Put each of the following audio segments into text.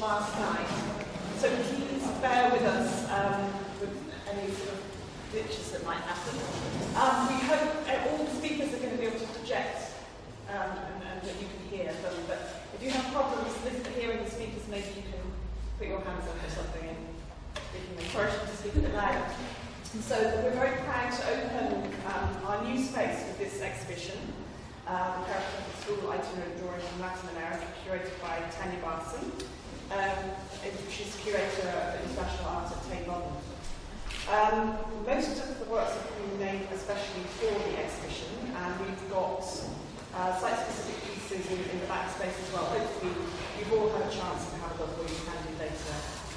last night. So please bear with us with any sort of glitches that might happen. We hope all the speakers are going to be able to project and that you can hear them. But if you have problems hearing the speakers, maybe you can put your hands up or something and we can encourage them to speak a bit louder. So we're very proud to open our new space with this exhibition, Character School Itinerant Drawing from Latin America, curated by Tanya Barson. She's curator of international art at Tate Modern. Most of the works have been made especially for the exhibition, and we've got site-specific pieces in the back space as well. Hopefully you've all had a chance to have a look, or you can do later.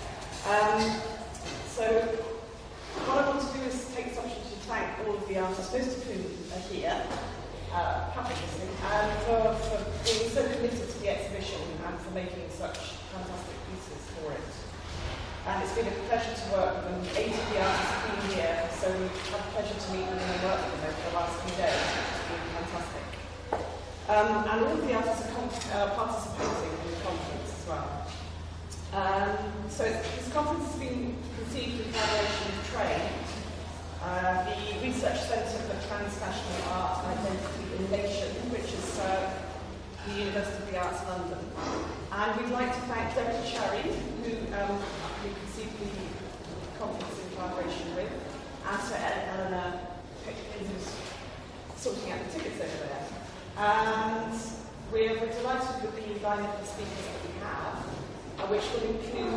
So what I want to do is take this opportunity to thank all of the artists, most of whom are here, publicly, for being so committed to the exhibition and for making such fantastic pieces for it. And it's been a pleasure to work with them. 8 of the artists have been here, so we've had the pleasure to meet them and work with them over the last few days. It's been fantastic. And all of the artists are participating in the conference as well. So this conference has been conceived in collaboration with TRAIN, the Research Centre for Transnational Art and Identity in Nation, which is the University of the Arts London. And we'd like to thank Deborah Cherry, who we conceived the conference in collaboration with, and to Eleanor Pickford, who's sorting out the tickets over there. And we're delighted with the lineup of speakers that we have, which will include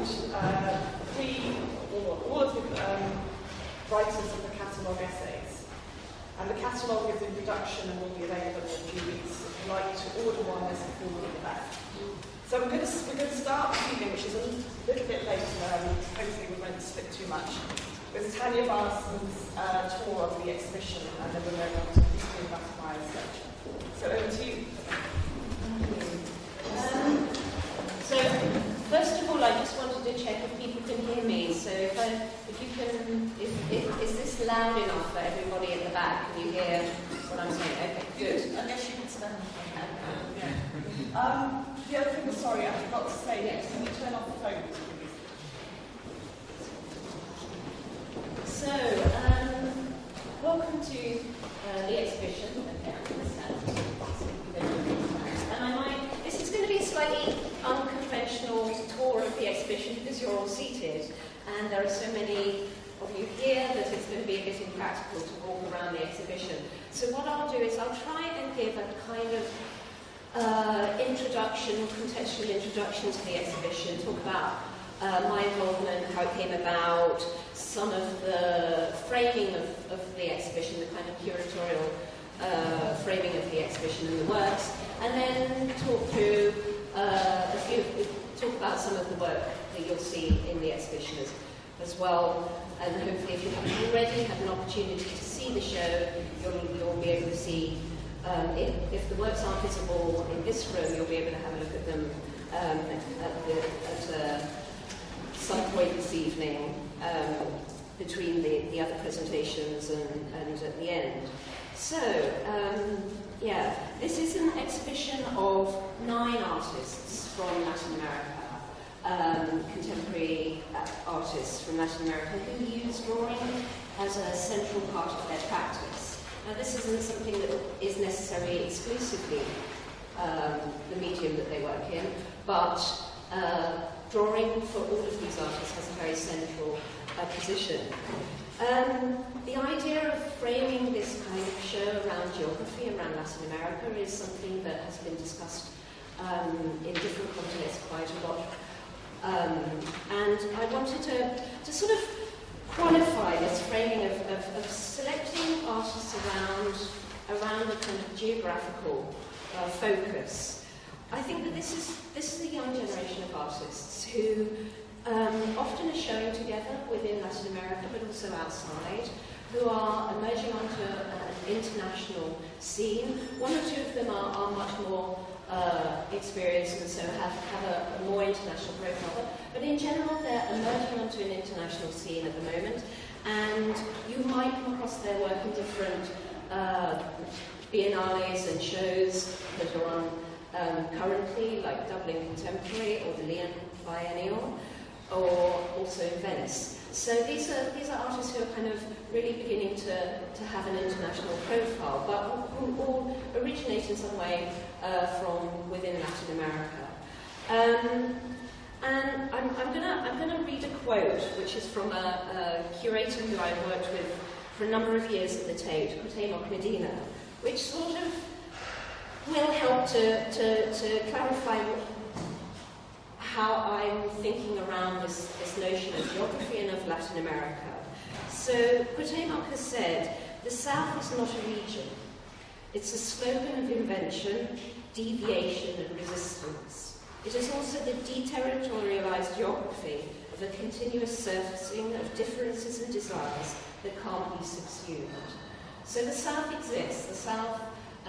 all of the writers of the catalogue essays. And the catalogue is in production and will be available in a few weeks. If you'd like to order one, there's a form at the back. So we're going to start this evening, which is a little bit later, hopefully we won't slip too much, with Tanya Barson's tour of the exhibition, and then we'll move on to Christine Butterfly's lecture. So over to you. So first of all, I just wanted to check if people can hear me. So if you can, is this loud enough for everybody at the back? Can you hear what I'm saying? Okay, good. I guess you can stand. The other thing, sorry, I forgot to say, yes, can you turn off the phone, please? So, welcome to the exhibition. Okay, I'm going to stand. And this is going to be a slightly unconventional tour of the exhibition because you're all seated, and there are so many of you here that it's going to be a bit impractical to walk around the exhibition. So what I'll do is I'll try and give a kind of introduction, contextual introduction to the exhibition, talk about my involvement, how it came about, some of the framing of the exhibition, the kind of curatorial framing of the exhibition and the works, and then talk about some of the work that you'll see in the exhibition as well. And hopefully, if you haven't already had an opportunity to see the show, you'll be able to see. If the works aren't visible in this room, you'll be able to have a look at them at some point this evening between the other presentations and at the end. So, this is an exhibition of 9 artists from Latin America, contemporary artists from Latin America who use drawing as a central part of their practice. Now, this isn't something that is necessarily exclusively the medium that they work in, but drawing for all of these artists has a very central position. The idea of framing this kind of show around geography, around Latin America, is something that has been discussed in different contexts quite a lot. And I wanted to sort of qualify this framing of selecting artists around a kind of geographical focus. I think that this is a young generation of artists who often are showing together within Latin America, but also outside, who are emerging onto an international scene. 1 or 2 of them are much more experienced and so have a more international profile. But in general, they're emerging onto an international scene at the moment, and you might come across their work in different biennales and shows that are on currently, like Dublin Contemporary or the Lyon Biennial, or also in Venice. So these are artists who are kind of really beginning to have an international profile, but who all originate in some way from within Latin America. And I'm gonna read a quote, which is from a curator who I worked with for a number of years at the Tate, Cuauhtemoc Medina, which sort of will help to clarify how I'm thinking around this notion of geography and of Latin America. So Cuauhtemoc has said, the South is not a region. It's a slogan of invention, deviation and resistance. It is also the deterritorialized geography of a continuous surfacing of differences and desires that can't be subsumed. So the South exists, the South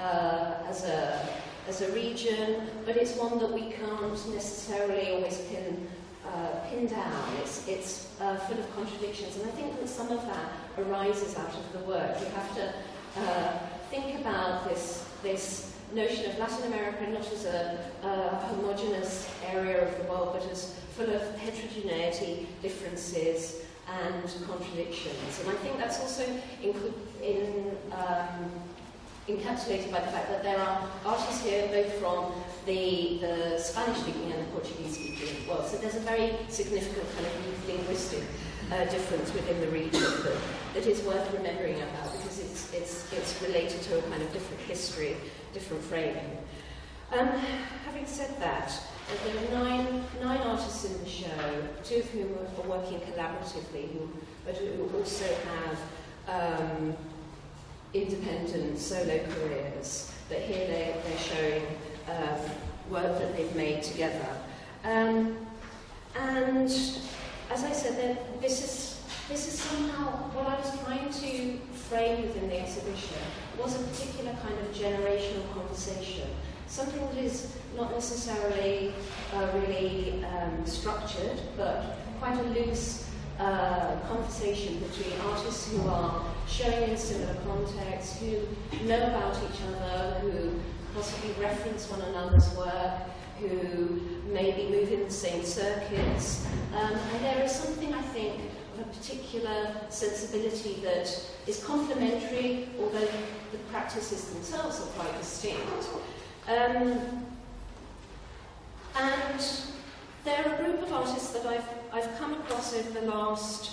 as a region, but it's one that we can't necessarily always pin down. It's full of contradictions, and I think that some of that arises out of the work. We have to think about this notion of Latin America not as a homogeneous area of the world, but as full of heterogeneity, differences, and contradictions. And I think that's also encapsulated by the fact that there are artists here both from the Spanish-speaking and the Portuguese-speaking world. So there's a very significant kind of linguistic difference within the region that is worth remembering about, because it's related to a kind of different history, different framing. Having said that, there are nine artists in the show, two of whom are working collaboratively, but who also have independent solo careers, but here they're showing work that they've made together. And as I said, this is somehow what I was trying to frame within the exhibition was a particular kind of generational conversation, something that is not necessarily really structured, but quite a loose conversation between artists who are showing in similar contexts, who know about each other, who possibly reference one another's work, who maybe move in the same circuits. And there is something, I think, of a particular sensibility that is complementary, although the practices themselves are quite distinct. And there are a group of artists that I've come across over the last,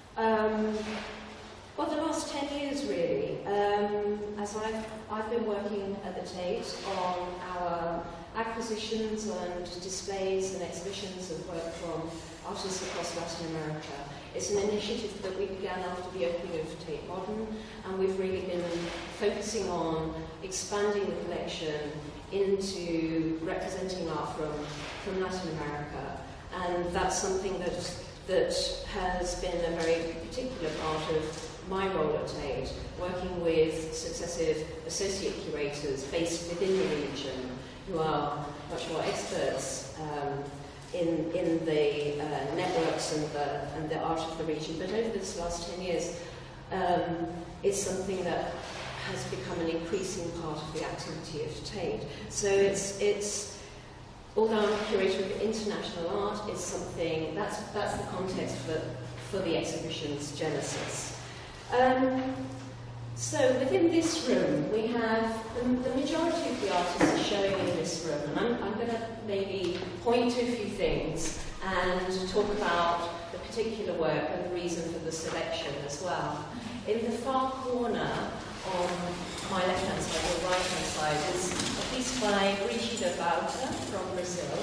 the last 10 years really, as I've been working at the Tate on our acquisitions and displays and exhibitions of work from artists across Latin America. It's an initiative that we began after the opening of Tate Modern, and we've really been focusing on expanding the collection into representing art from Latin America. And that's something that has been a very particular part of my role at Tate, working with successive associate curators based within the region who are much more experts in the networks and the art of the region. But over this last 10 years, it's something that has become an increasing part of the activity of Tate. So it's although I'm a curator of international art, it's something that's the context for the exhibition's genesis. So within this room, we have the majority of the artists are showing in this room, and I'm going to maybe point to a few things and talk about the particular work and the reason for the selection as well. In the far corner, on my left-hand side or right-hand side, is a piece by Brigida Bauta from Brazil.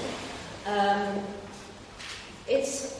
It's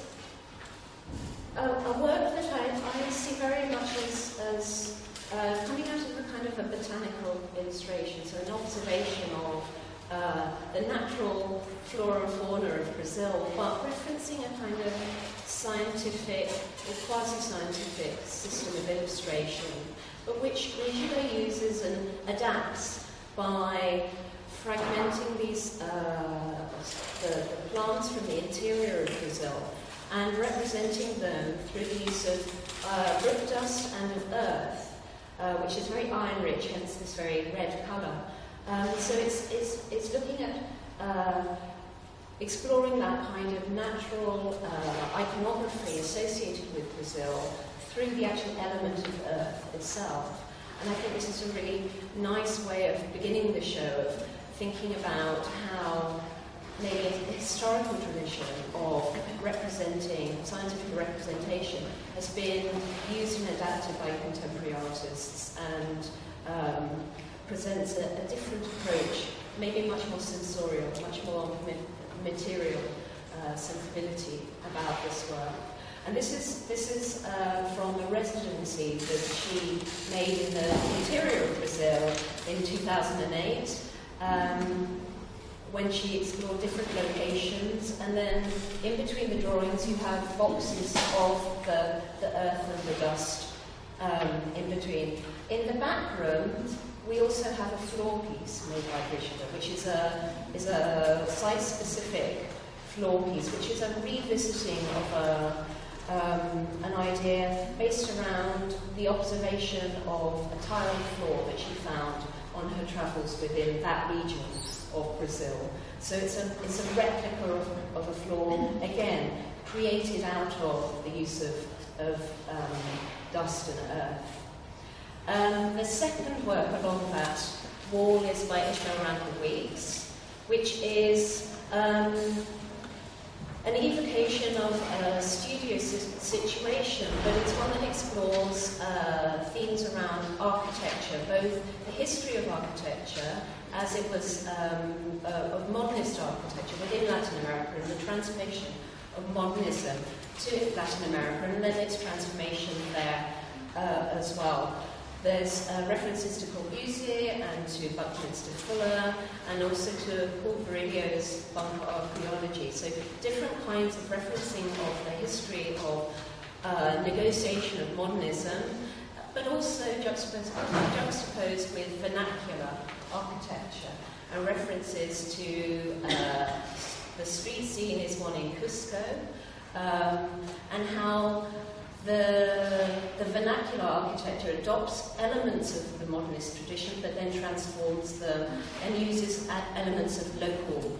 a work that I see very much as coming out of a kind of a botanical illustration, so an observation of the natural flora and fauna of Brazil, but referencing a kind of scientific or quasi-scientific system of illustration, but which Brigida uses and adapts by fragmenting these the plants from the interior of Brazil and representing them through the use of brick dust and of earth, which is very iron-rich, hence this very red colour, So it's looking at exploring that kind of natural iconography associated with Brazil through the actual element of earth itself. And I think this is a really nice way of beginning the show, of thinking about how maybe a historical tradition of representing, scientific representation, has been used and adapted by contemporary artists, and presents a different approach, maybe much more sensorial, much more material sensibility about this work. And this is from a residency that she made in the interior of Brazil in 2008, when she explored different locations, and then in between the drawings you have boxes of the earth and the dust in between. In the back room we also have a floor piece made by Brigitte, which is a site-specific floor piece, which is a revisiting of an idea based around the observation of a tiled floor that she found on her travels within that region of Brazil. So it's a replica of a floor, again, created out of the use of dust and earth. The second work along that wall is by Ishmael Randall Weeks, which is an evocation of a studio situation, but it's one that explores themes around architecture, both the history of architecture, as it was of modernist architecture within Latin America, and the transformation of modernism to Latin America, and then its transformation there as well. There's references to Corbusier and to Buckminster Fuller, and also to Paul Virilio's bunker archaeology. So different kinds of referencing of the history of negotiation of modernism, but also juxtaposed with vernacular architecture, and references to the street scene is one in Cusco, and how the vernacular architecture adopts elements of the modernist tradition, but then transforms them and uses elements of local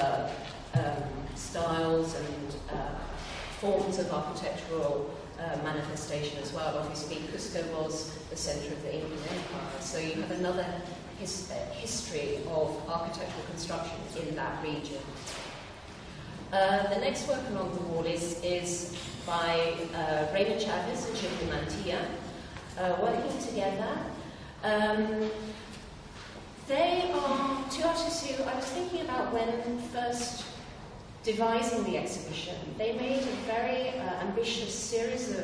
styles and forms of architectural manifestation as well. Obviously, Cusco was the centre of the Incan Empire, so you have another history of architectural construction in that region. The next work along the wall is by Raymond Chavez and Gilles Mantilla, working together. They are two artists who I was thinking about when first devising the exhibition. They made a very ambitious series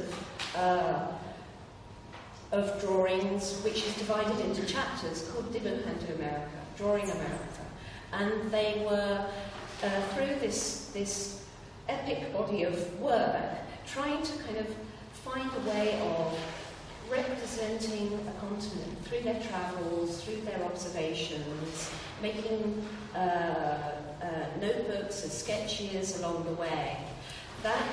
of drawings, which is divided into chapters, called Dibujando America, Drawing America. And they were, through this epic body of work, trying to kind of find a way of representing a continent through their travels, through their observations, making notebooks and sketches along the way. That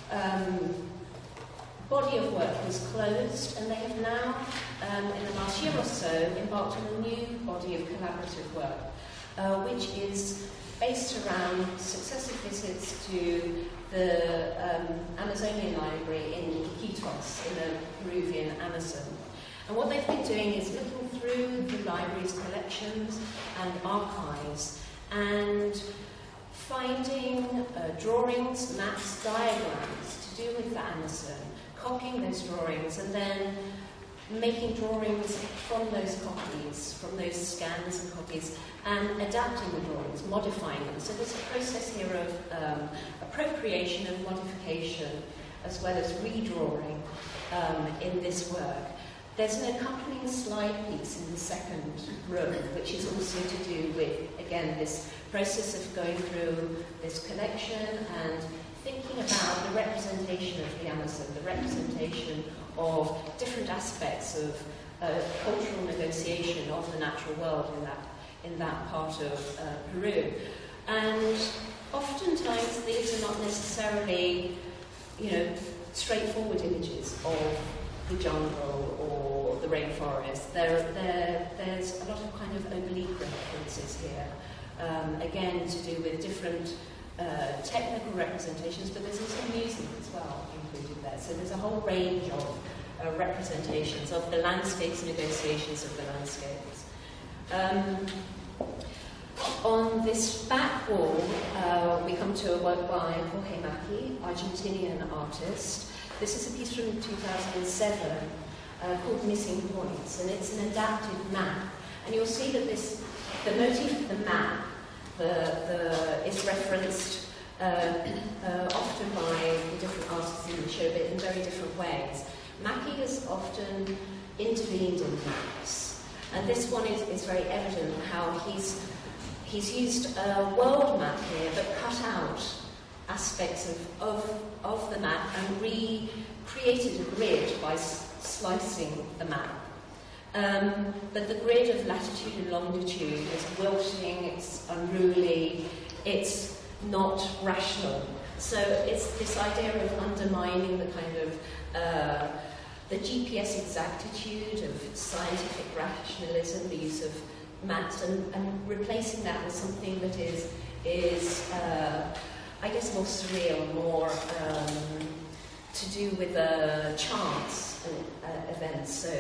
body of work was closed, and they have now, in the last year or so, embarked on a new body of collaborative work, which is based around successive visits to the Amazonian Library in Iquitos, in the Peruvian Amazon. And what they've been doing is looking through the library's collections and archives and finding drawings, maps, diagrams to do with the Amazon, copying those drawings, and then making drawings from those copies, from those scans and copies, and adapting the drawings, modifying them. So there's a process here of appropriation and modification, as well as redrawing in this work. There's an accompanying slide piece in the second room, which is also to do with, again, this process of going through this collection and thinking about the representation of the Amazon, the representation of different aspects of cultural negotiation of the natural world in that part of Peru. And oftentimes these are not necessarily, straightforward images of the jungle or the rainforest. There's a lot of kind of oblique references here, again to do with different technical representations, but there's also music as well included there. So there's a whole range of representations of the landscapes, negotiations of the landscapes. On this back wall, we come to a work by Jorge Macchi, Argentinian artist. This is a piece from 2007 called Missing Points, and it's an adapted map. And you'll see that the motif of the map is referenced often by the different artists in the show, but in very different ways. Macchi has often intervened in maps, and this one is very evident how he's used a world map here, but cut out aspects of the map and recreated a grid by slicing the map. But the grid of latitude and longitude is wilting, it's unruly, it's not rational. So it's this idea of undermining the kind of the GPS exactitude of scientific rationalism, the use of maps, and replacing that with something that is I guess more surreal, more to do with chance events. So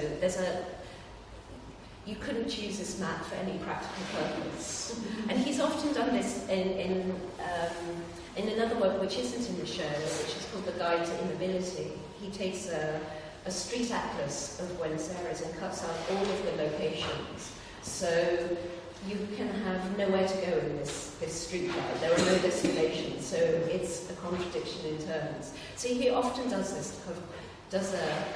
you couldn't choose this map for any practical purpose. And he's often done this in another work which isn't in the show, which is called The Guide to Immobility. He takes a street atlas of Buenos Aires and cuts out all of the locations. So you can have nowhere to go in this street guide. There are no destinations, so it's a contradiction in terms. So he often does this, does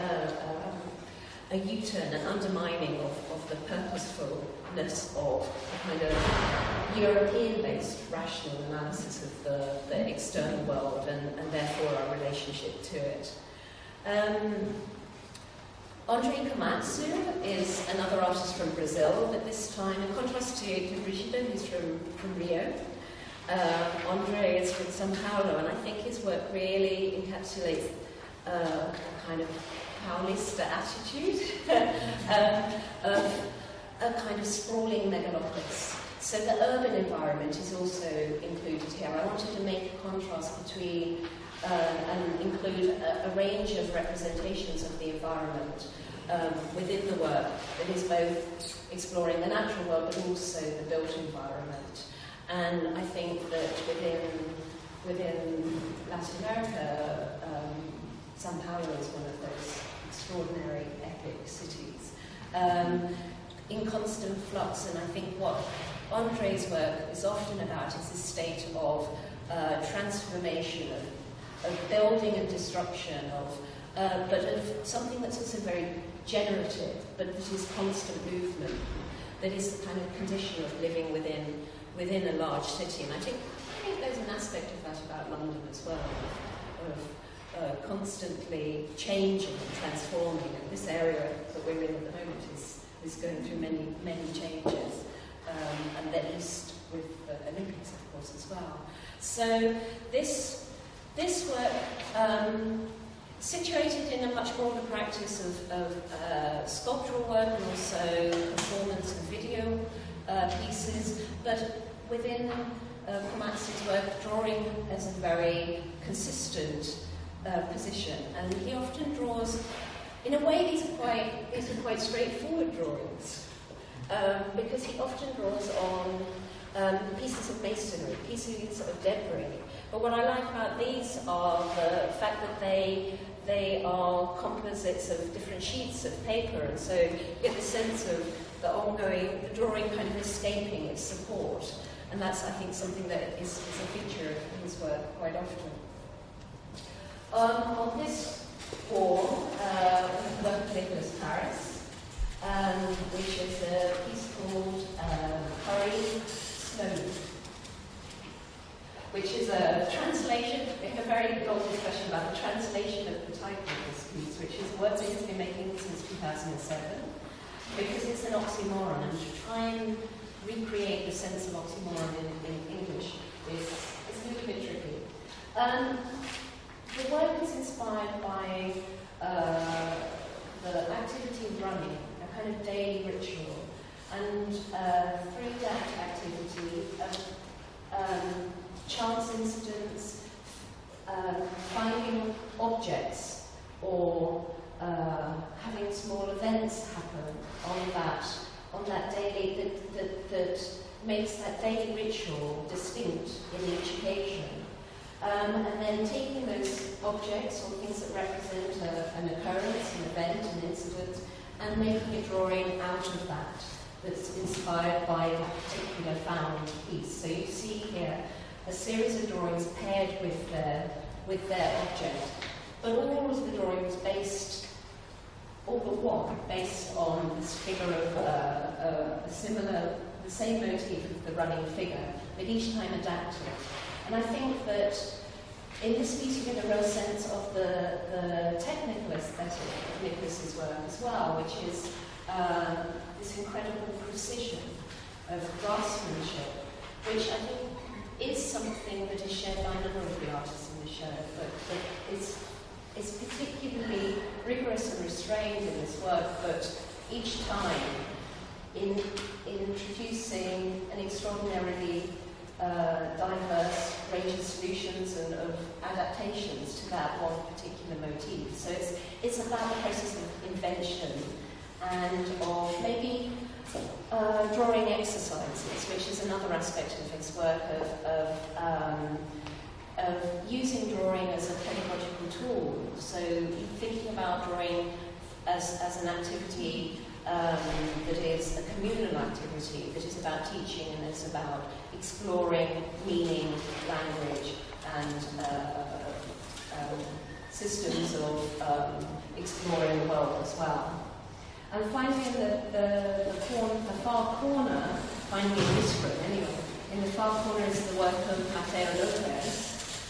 a U-turn, an undermining of the purposefulness of a kind of European-based rational analysis of the external world and therefore our relationship to it. Andre Komatsu is another artist from Brazil, but this time, in contrast to Brigida, who's from Rio, Andre is from São Paulo, and I think his work really encapsulates a kind of Paulista attitude of a kind of sprawling megalopolis. So the urban environment is also included here. I wanted to make a contrast between and include a range of representations of the environment within the work that is both exploring the natural world but also the built environment. And I think that within Latin America, São Paulo is one of those extraordinary epic cities in constant flux. And I think what Andre's work is often about is this state of transformation, of building and destruction, but of something that's also very generative, but that is constant movement, that is the kind of condition of living within a large city. And I think there's an aspect of that about London as well, of constantly changing and transforming. And this area that we're in at the moment is going through many, many changes, and the East with the Olympics, of course, as well. So this work, situated in a much broader practice of sculptural work and also performance and video pieces, but within Komatsu's work, drawing as a very consistent position. And he often draws, in a way, these are quite straightforward drawings, because he often draws on pieces of masonry, pieces of debris. But what I like about these are the fact that they are composites of different sheets of paper, and so you get the sense of the drawing kind of escaping its support. And that's, I think, something that is a feature of his work quite often. On this wall, we work with Nicolas Paris, which is a piece called Hurry Slowly, which is a translation, a very long discussion about the translation of the title of this piece, which is a work that he's been making since 2007, because it's an oxymoron, and to try and recreate the sense of oxymoron in English is a little bit tricky. The work is inspired by the activity of running, a kind of daily ritual, and through that activity of chance incidents, finding objects, or having small events happen on that daily that makes that daily ritual distinct in each occasion. And then taking those objects or things that represent an occurrence, an event, an incident, and making a drawing out of that that's inspired by that particular found piece. So you see here a series of drawings paired with their object, but all of the drawings based, all but one, based on this figure of the same motif of the running figure, but each time adapted. And I think that in this piece you get a real sense of the technical aesthetic of Nicholas's work as well, which is this incredible precision of draftsmanship, which I think is something that is shared by a number of the artists in the show, but is particularly rigorous and restrained in this work, but each time in introducing an extraordinarily diverse range of solutions and of adaptations to that one particular motif. So it's about the process of invention and of maybe drawing exercises, which is another aspect of his work of using drawing as a pedagogical tool. So thinking about drawing as an activity that is a communal activity, that is about teaching and is about exploring meaning, language, and systems of exploring the world as well. And finally, in the far corner, finally in this room anyway, in the far corner is the work of Mateo Lopez,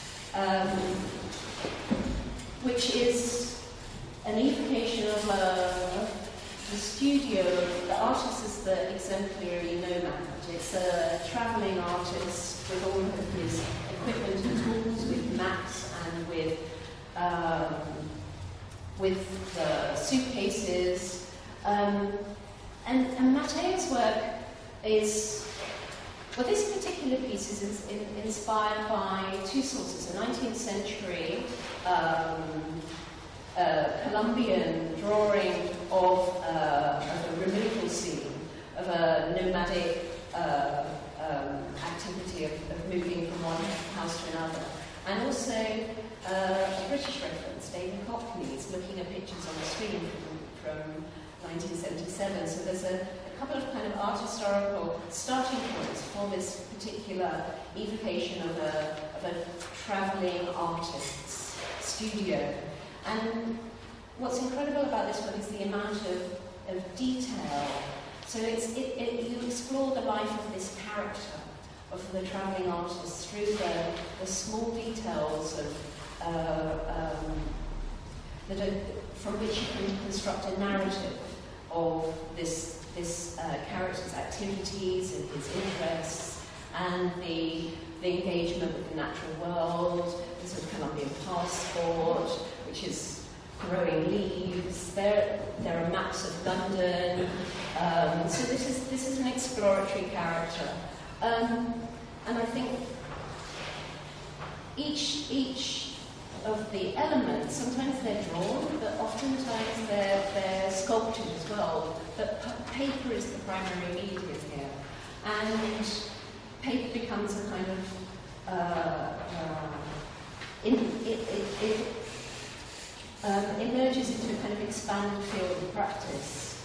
which is an evocation of the studio. The artist is the exemplary nomad. It's a travelling artist with all of his equipment and tools, with maps and with suitcases. And Mateo's work is, well, this particular piece is inspired by two sources: a 19th century Colombian drawing of a removal scene, of a nomadic activity of moving from one house to another, and also a British reference, David Hockney's looking at pictures on the screen from 1977. So there's a couple of kind of art historical starting points for this particular evocation of a travelling artist's studio. And what's incredible about this one is the amount of detail. So you explore the life of this character, of the travelling artist, through the small details from which you can construct a narrative of this character's activities and his interests, and the engagement with the natural world. There's a Colombian passport, which is growing leaves. There are maps of London. So this is an exploratory character, and I think each of the elements, sometimes they're drawn, but oftentimes they're sculpted as well. But paper is the primary medium here, and paper becomes a kind of emerges into a kind of expanded field of practice,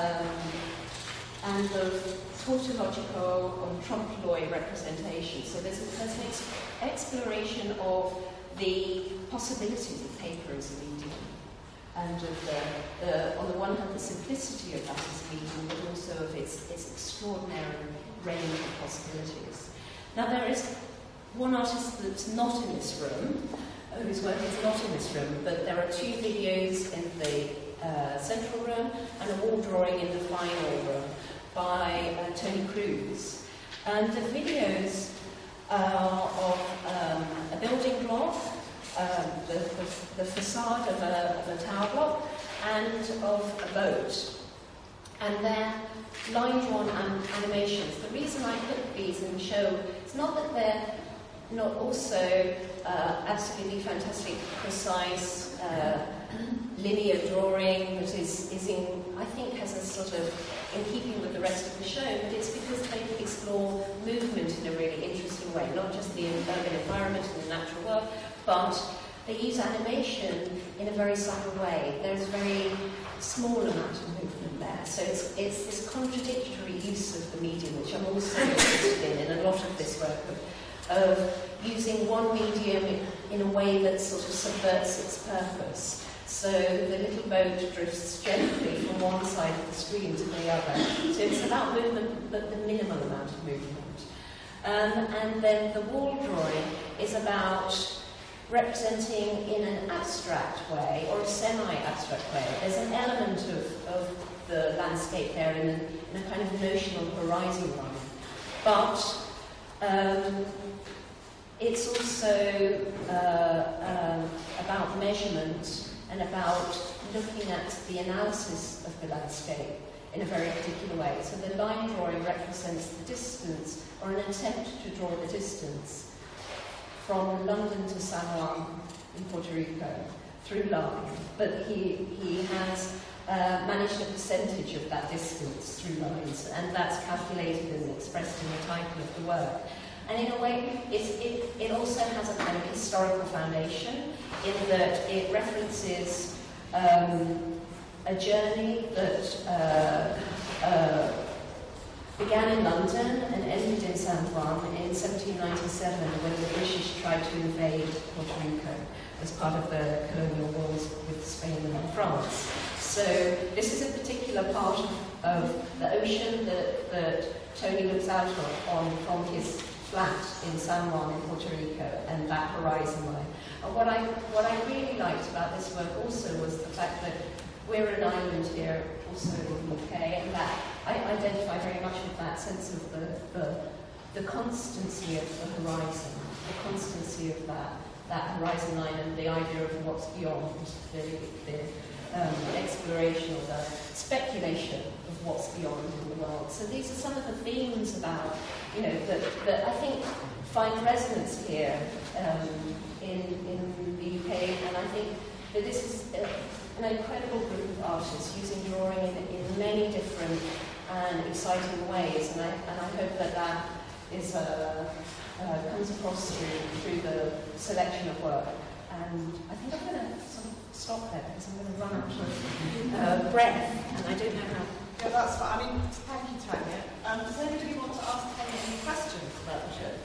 and of tautological or trompe-l'oeil representation. So there's an exploration of the possibilities of paper as a medium, and of on the one hand the simplicity of that as a medium, but also of its extraordinary range of possibilities. Now there is one artist that's not in this room, whose work is not in this room, but there are two videos in the central room and a wall drawing in the final room by Tony Cruz. And the videos of a building block, the facade of a tower block, and of a boat. And they're line-drawn animations. The reason I put these in the show is not that they're not also absolutely fantastic, precise, linear drawing that is in, I think, has a sort of, in keeping with the rest of the show, but it's because they explore movement in a really interesting way, not just the urban environment and the natural world, but they use animation in a very subtle way. There's a very small amount of movement there, so it's this contradictory use of the medium, which I'm also interested in a lot of this work, of using one medium in a way that sort of subverts its purpose. So the little boat drifts gently from one side of the screen to the other. So it's about movement, but the minimal amount of movement. And then the wall drawing is about representing in an abstract way, or a semi-abstract way. There's an element of the landscape there in a kind of notional horizon line. But it's also about measurement and about looking at the analysis of the landscape in a very particular way. So the line drawing represents the distance, or an attempt to draw the distance, from London to San Juan in Puerto Rico through line. But he has managed a percentage of that distance through lines, and that's calculated and expressed in the title of the work. And in a way, it also has a kind of historical foundation in that it references a journey that began in London and ended in San Juan in 1797 when the British tried to invade Puerto Rico as part of the colonial wars with Spain and France. So this is a particular part of the ocean that Tony looks out on from his flat in San Juan in Puerto Rico, and that horizon line. And what I really liked about this work also was the fact that we're an island here, also in the UK, and that I identify very much with that sense of the constancy of the horizon, the constancy of that horizon line, and the idea of what's beyond, the exploration or the speculation of what's beyond in the world. So these are some of the themes about, that I think find resonance here in the UK, and I think that this is an incredible group of artists using drawing in many different and exciting ways, and I hope that is comes across through the selection of work. And I think I'm going to sort of stop there because I'm going to run out of breath, and I don't know how. Yeah, that's fine. I mean, thank you, Tanya. Does anybody want to ask Tanya any questions about the show?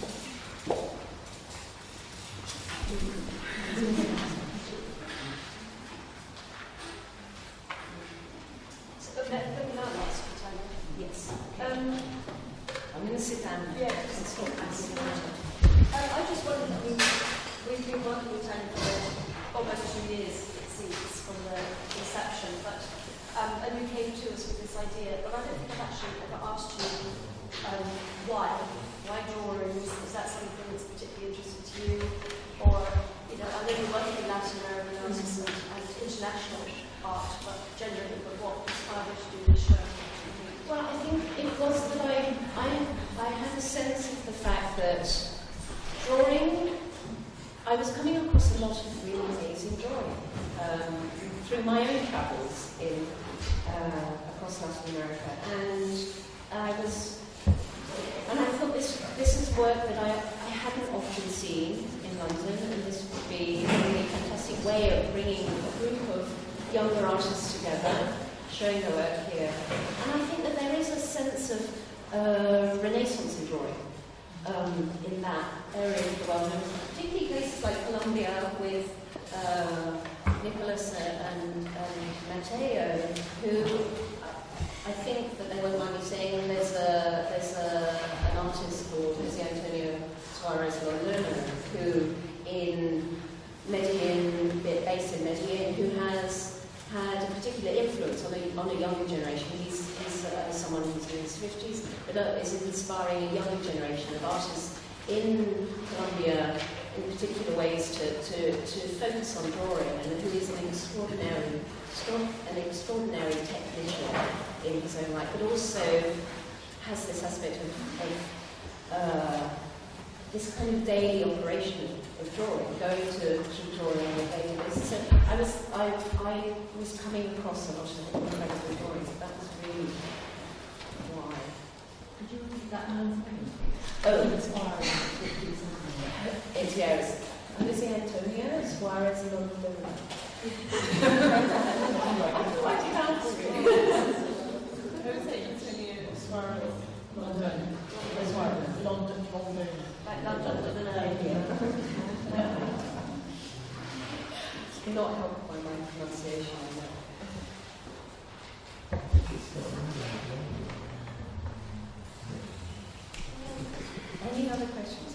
Yes. I'm going to sit down now. Yeah, and stop asking. I just wondered, I mean, we've been working with Tanya for almost 2 years, it seems, from the inception, but and you came to us with this idea, but I don't think I've actually ever asked you why drawings? Is that something that's particularly interesting to you? Or, I know you're working in Latin American artists and international art, but generally, what inspired you to do this show? Well, I think it was that I had a sense of the fact that drawing, I was coming across a lot of really amazing drawing through my own travels across Latin America, and I thought this is work that I hadn't often seen in London, and this would be a really fantastic way of bringing a group of younger artists together, showing their work here. And I think that there is a sense of Renaissance in drawing in that area of the world, and particularly places like Colombia with Nicholas and Mateo, who I think that they won't mind me saying there's an artist called Jose Antonio Suarez Lorena, who in Medellin, based in Medellin, who has had a particular influence on a younger generation. He's someone who's in his 50s, but is inspiring a younger generation of artists in Colombia, in particular ways to focus on drawing, and who is an extraordinary technician in his own right, but also has this aspect of this kind of daily operation of drawing, going to drawing on a daily basis. So I was coming across a lot of incredible drawings. That was really why. Could you repeat that man's name? Oh, it's Suarez. It's yes. Jose Antonio Suarez London. Quite fancy. Jose Antonio Suarez London. London. Like London. It's not helped by my pronunciation, I know. Any other questions?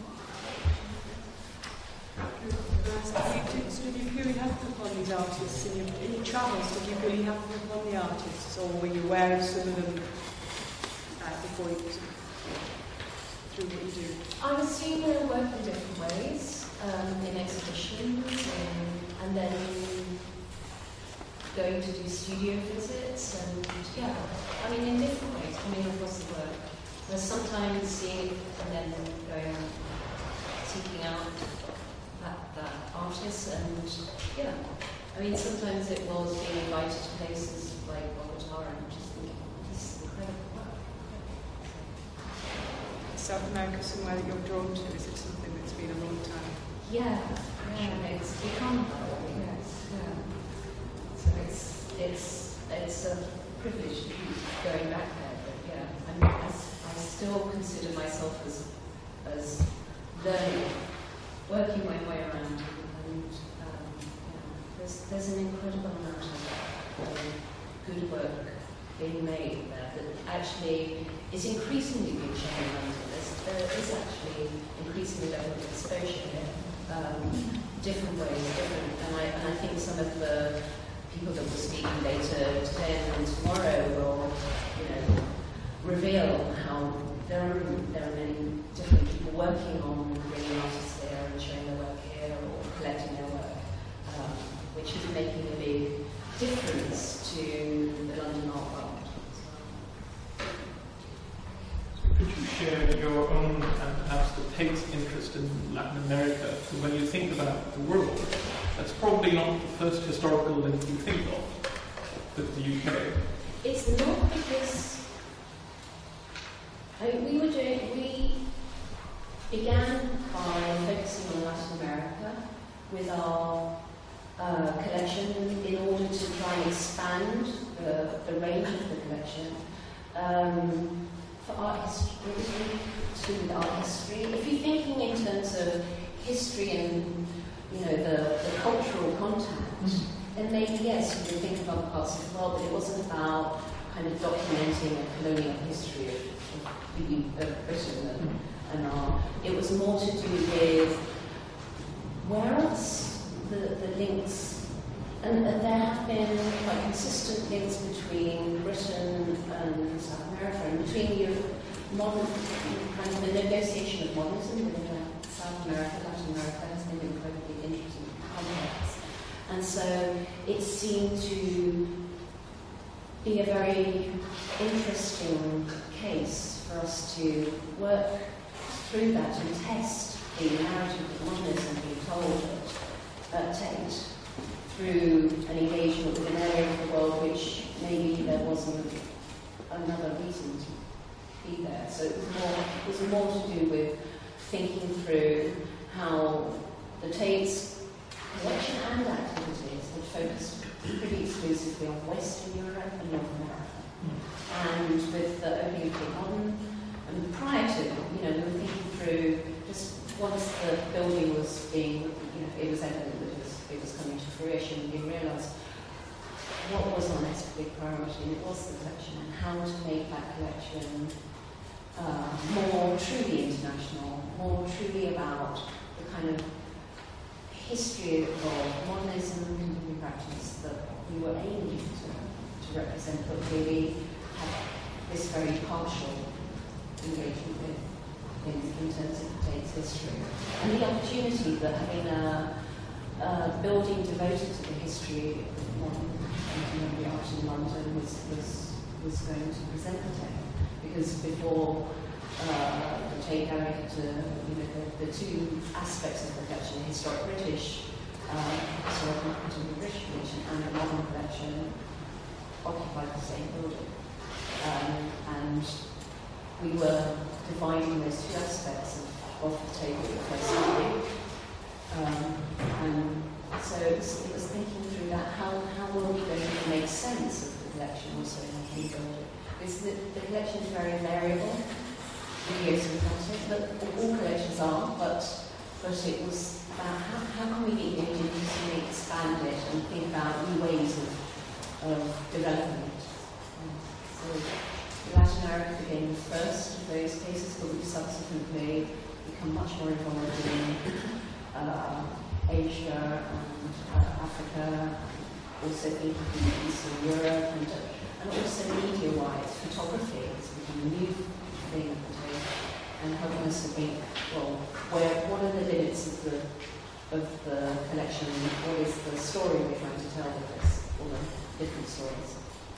Did you really have upon these artists in your travels? Did you really have upon the artists, or were you aware of some of them before you through what you do? I was seeing their work in different ways, in exhibitions, and then going to do studio visits, and yeah, I mean in different ways, coming across the work. I was sometimes seeing it and then going seeking out that artist, and yeah, I mean sometimes it was being invited to places like Bogota and just thinking, this is incredible work. South America somewhere that you're drawn to? Is it something that's been a long time? Yeah, it's become yes, yeah. So it's a privilege to be going back there, but yeah, I still consider myself as learning, working my way around, and there's an incredible amount of good work being made there that actually is increasingly being shown in London. There is actually increasingly level of exposure here, different ways, and I think some of the people that will speak later today and tomorrow will, reveal how there are many different people working on bringing artists there and showing their work here or collecting their work, which is making a big difference to the London art world. Could you share your own and perhaps the Tate's interest in Latin America? So when you think about the world, that's probably not the first historical link you think of with the UK. It's not because we began by focusing on Latin America with our collection in order to try and expand the range of the collection. For art history, to do with art history. If you're thinking in terms of history and the cultural contact, then maybe yes, you would think of other parts of the world, but it wasn't about kind of documenting a colonial history of Britain and art. It was more to do with where else the links, and there have been quite consistent links between Britain and South America, and between modern kind of the negotiation of modernism within South America, Latin America has been incredibly interesting context. And so it seemed to be a very interesting case for us to work through that and test the narrative of modernism being told at Tate through an engagement with an area of the world which maybe there wasn't another reason to be there. So it was more to do with thinking through how the Tate's collection and activities had focused pretty exclusively on Western Europe and North America. And with the opening of Tate Modern, and prior to, we were thinking through just once the building was being, it was evident that it was coming to fruition, we realised what was our next big priority, and it was the collection, and how to make that collection more truly international, more truly about the kind of history of modernism and contemporary practice that we were aiming to represent, but really had this very partial engagement with. in terms of Tate's history. And the opportunity that having a building devoted to the history of modern contemporary art in London was going to present the Tate. Because before the Tate Gallery had the two aspects of the collection, the historic British, historical contemporary British collection, and the modern collection, occupied the same building. And we were dividing those two aspects of the Tate at the first time. And so it was thinking through that, how were we going to make sense of the collection also in the building? Because the collection is very variable, idiosyncratic, but all collections are, but it was about how can we increasingly expand it and think about new ways of developing it. So Latin America became the first of those cases, but we've subsequently become much more involved in Asia and Africa, also thinking in Eastern Europe, and also media-wise, photography has become a new thing and helping us to think, well, what are the limits of the collection? What is the story we're trying to tell with this? All the different stories.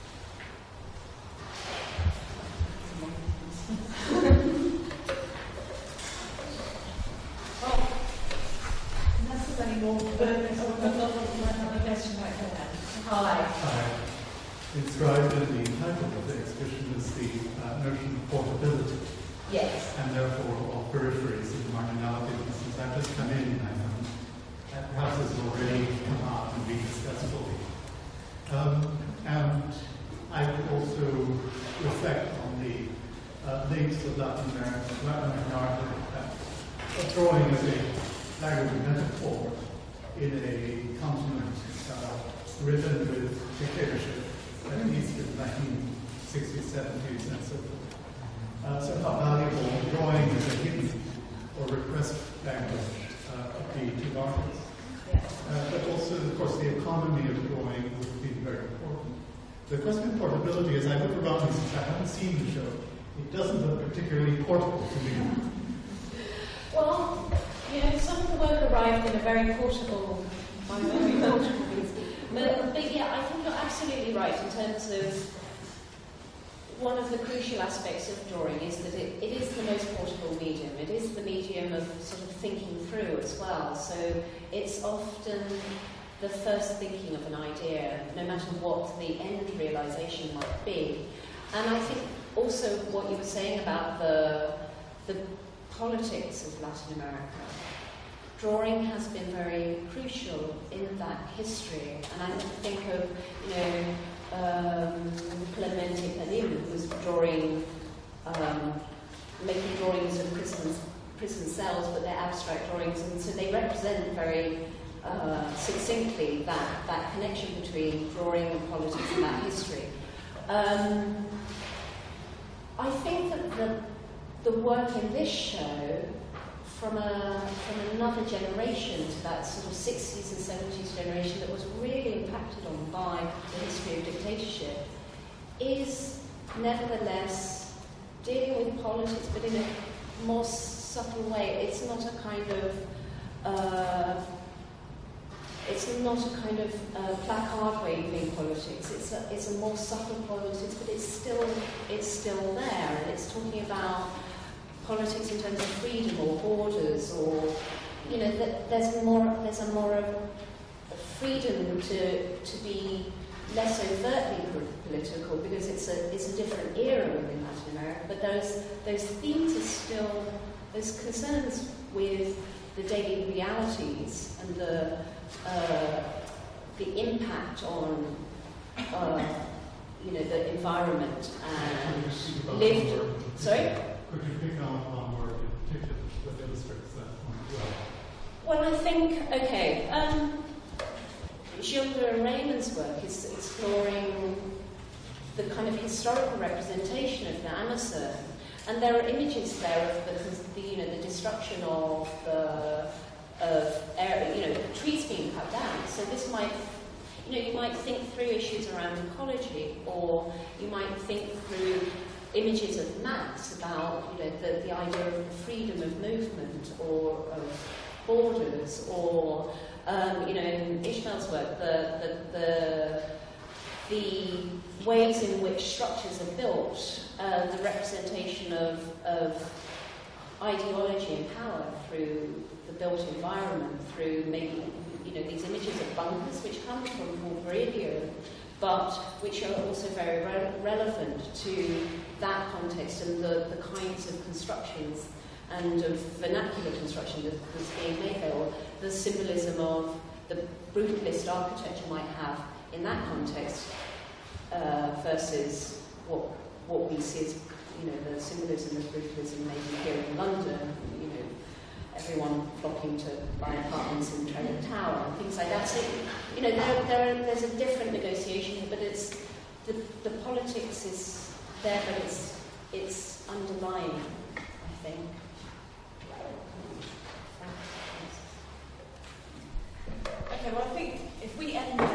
Well, unless there's any more another question right there. Hi. Hi. Inscribed in the title of the exhibition is the notion of portability. Yes. And therefore of peripheries and marginality. Since I've just come in, perhaps this has already come out and been discussed fully. And I would also reflect on the links to Latin American art, drawing as a language of metaphor in a continent written with dictatorship, at least in the 1960s, 70s, and so forth. So how valuable drawing is a hidden or repressed language of the two markets. But also, of course, the economy of drawing would be very important. The question of portability, as I look around me, since I haven't seen the show, it doesn't look particularly portable to me. Well, some of the work arrived in a very portable piece. But yeah, I think you're absolutely right in terms of one of the crucial aspects of drawing is that it is the most portable medium. It is the medium of sort of thinking through as well. So it's often the first thinking of an idea, no matter what the end realization might be. And I think also what you were saying about the politics of Latin America. Drawing has been very crucial in that history, and I think of, Clemente Palim, who was drawing, making drawings of prison cells, but they're abstract drawings, and so they represent very succinctly that connection between drawing and politics and that history. I think that the work in this show, from another generation to that sort of 60s and 70s generation that was really impacted on by the history of dictatorship, is nevertheless dealing with politics, but in a more subtle way. It's not a kind of placard waving politics. It's a more subtle politics, but it's still there, and it's talking about politics in terms of freedom or borders, or there's a more of a freedom to be less overtly political, because it's a different era within Latin America. But those themes are still, those concerns with the daily realities and the impact on the environment and lived. Sorry. Could you pick on one word in particular that illustrates that point well? Well, I think, Gilda Raymond's work is exploring the kind of historical representation of the Amazon, and there are images there of the destruction of trees being cut down. So this might, you might think through issues around ecology, or you might think through images of maps about, the idea of freedom of movement or of borders, or in Ishmael's work, the ways in which structures are built, the representation of ideology and power through the built environment, through maybe these images of bunkers which come from Paul Viridian, but which are also very relevant to that context and the kinds of constructions and of vernacular construction that was being made there, or the symbolism of the brutalist architecture might have in that context versus what we see as the symbolism of brutalism maybe here in London, everyone flocking to buy apartments in Trade Tower and things like that. So, there's a different negotiation here, but it's the politics is there, but it's underlying, I think. Okay, well, I think if we end